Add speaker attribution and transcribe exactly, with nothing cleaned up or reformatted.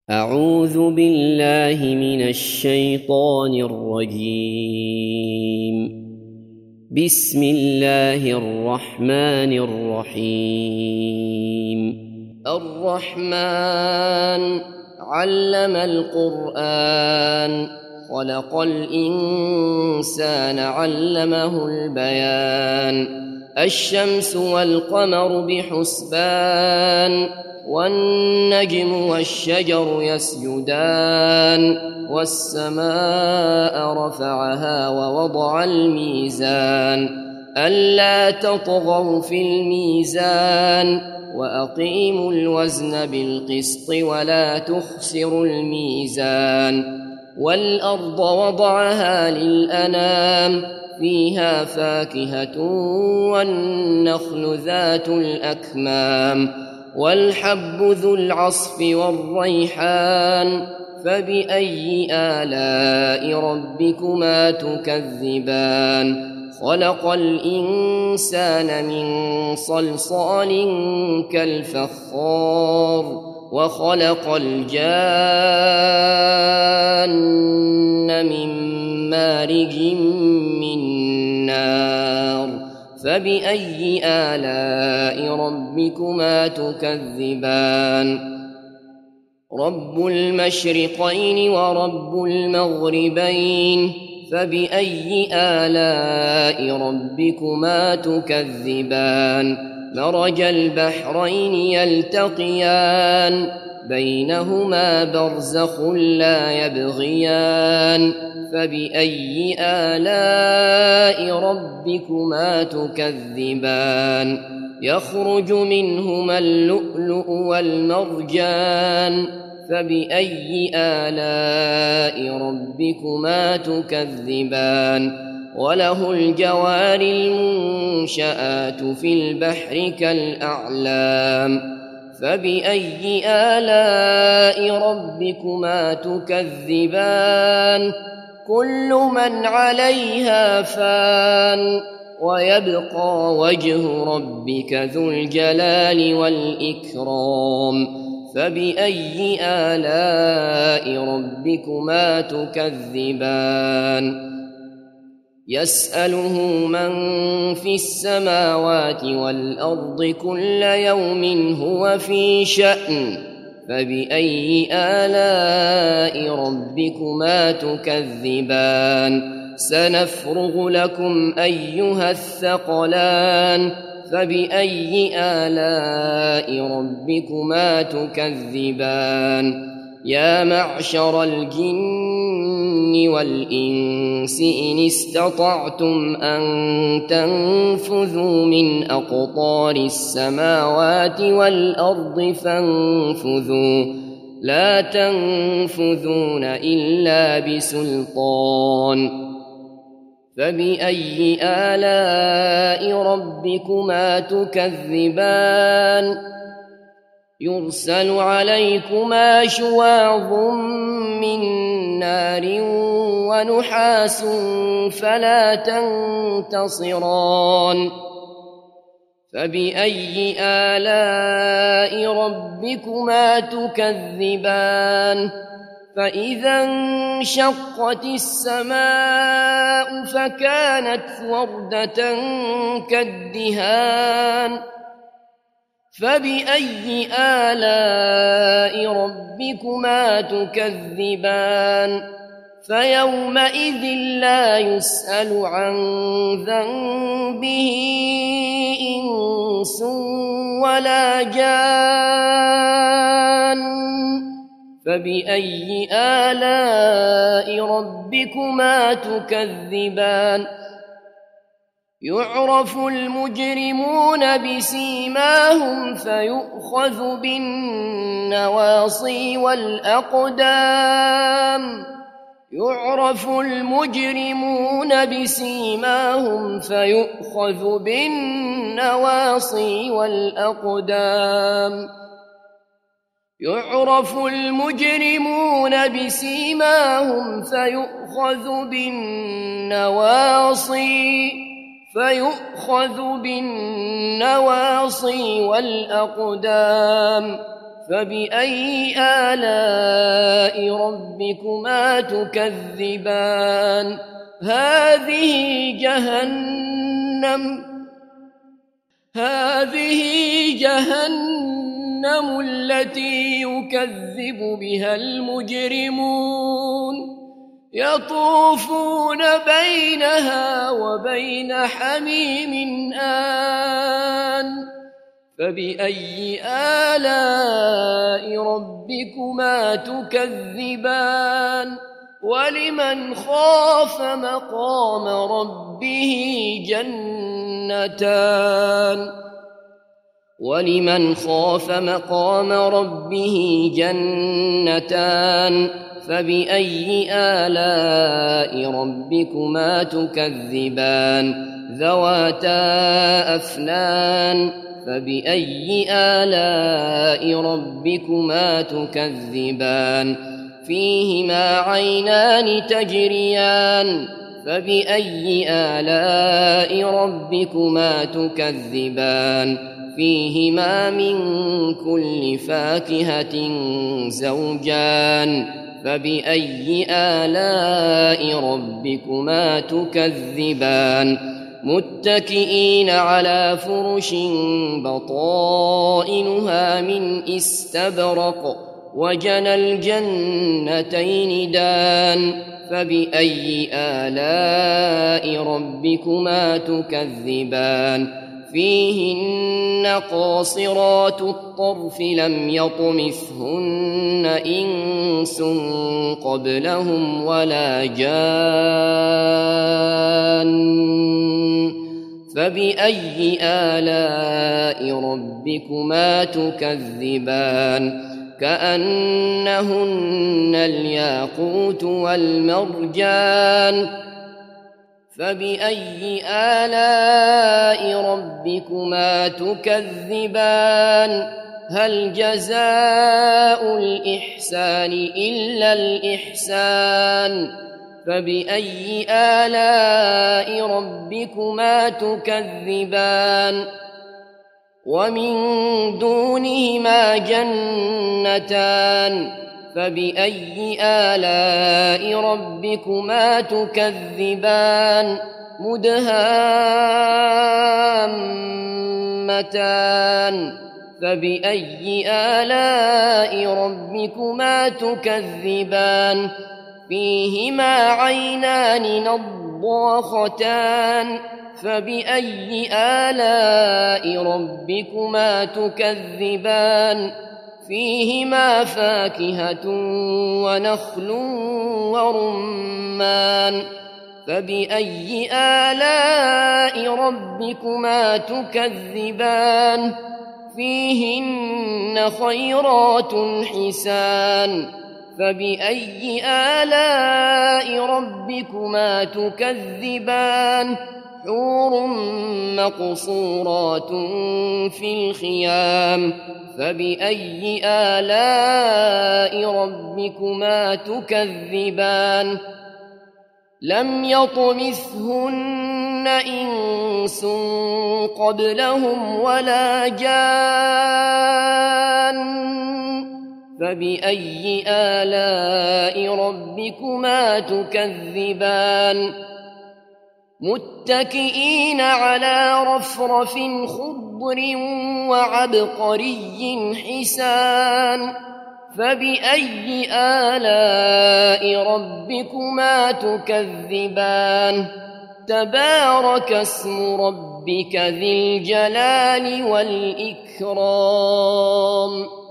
Speaker 1: أعوذ بالله من الشيطان الرجيم. بسم الله الرحمن الرحيم. الرحمن علم القرآن خلق الإنسان علمه البيان. الشمس والقمر بحسبان والنجم والشجر يسجدان والسماء رفعها ووضع الميزان ألا تطغوا في الميزان وأقيموا الوزن بالقسط ولا تخسروا الميزان. والأرض وضعها للأنام فيها فاكهة والنخل ذات الأكمام والحب ذو العصف والريحان فبأي آلاء ربكما تكذبان. خلق الإنسان من صلصال كالفخار وخلق الجان من مارج من نار فبأي آلاء ربكما تكذبان. رب المشرقين ورب المغربين فبأي آلاء ربكما تكذبان. مرج البحرين يلتقيان بينهما برزخ لا يبغيان فبأي آلاء ربكما تكذبان. يخرج منهما اللؤلؤ والمرجان فبأي آلاء ربكما تكذبان. وله الجوار المنشآت في البحر كالأعلام فبأي آلاء ربكما تكذبان. كل من عليها فان ويبقى وجه ربك ذو الجلال والإكرام فبأي آلاء ربكما تكذبان. يسأله من في السماوات والأرض كل يوم هو في شأن فبأي آلاء ربكما تكذبان. سنفرغ لكم أيها الثقلان فبأي آلاء ربكما تكذبان. يا معشر الجن والإنس إن استطعتم أن تنفذوا من أقطار السماوات والأرض فانفذوا لا تنفذون إلا بسلطان فبأي آلاء ربكما تكذبان. يرسل عليكما شواظ من نار ونحاس فلا تنتصران فبأي آلاء ربكما تكذبان. فإذا انشقت السماء فكانت وردة كالدهان فبأي آلاء ربكما تكذبان. فيومئذ لا يسأل عن ذنبه إنس ولا جان فبأي آلاء ربكما تكذبان. يعرف المجرمون بسيماهم فيؤخذ بالنواصي والأقدام يعرف المجرمون بسيماهم فيؤخذ بالنواصي والأقدام يعرف المجرمون بسيماهم فيؤخذ بالنواصي فيؤخذ بالنواصي والأقدام فبأي آلاء ربكما تكذبان هذه جهنم هذه جهنم التي يكذب بها المجرمون يطوفون بينها وبين حميم آن فبأي آلاء ربكما تكذبان ولمن خاف مقام ربه جنتان ولمن خاف مقام ربه جنتان فبأي آلاء ربكما تكذبان ذواتا أفنان فبأي آلاء ربكما تكذبان فيهما عينان تجريان فبأي آلاء ربكما تكذبان فيهما من كل فاكهة زوجان فبأي آلاء ربكما تكذبان متكئين على فرش بطائنها من استبرق وجنى الجنتين دان فبأي آلاء ربكما تكذبان فيهن قاصرات الطرف لم يطمثهن إنس قبلهم ولا جان فبأي آلاء ربكما تكذبان كأنهن الياقوت والمرجان فبأي آلاء ربكما تكذبان هل جزاء الإحسان إلا الإحسان فبأي آلاء ربكما تكذبان ومن دونهما جنتان فبأي آلاء ربكما تكذبان مدهامتان فبأي آلاء ربكما تكذبان فيهما عينان نضاختان فبأي آلاء ربكما تكذبان فيهما فاكهة ونخل ورمان فبأي آلاء ربكما تكذبان فيهن خيرات حسان فبأي آلاء ربكما تكذبان حور مقصورات في الخيام فبأي آلاء ربكما تكذبان لم يطمثهن إنس قبلهم ولا جان فبأي آلاء ربكما تكذبان متكئين على رفرف خضر وعبقري حسان فبأي آلاء ربكما تكذبان تبارك اسم ربك ذي الجلال والإكرام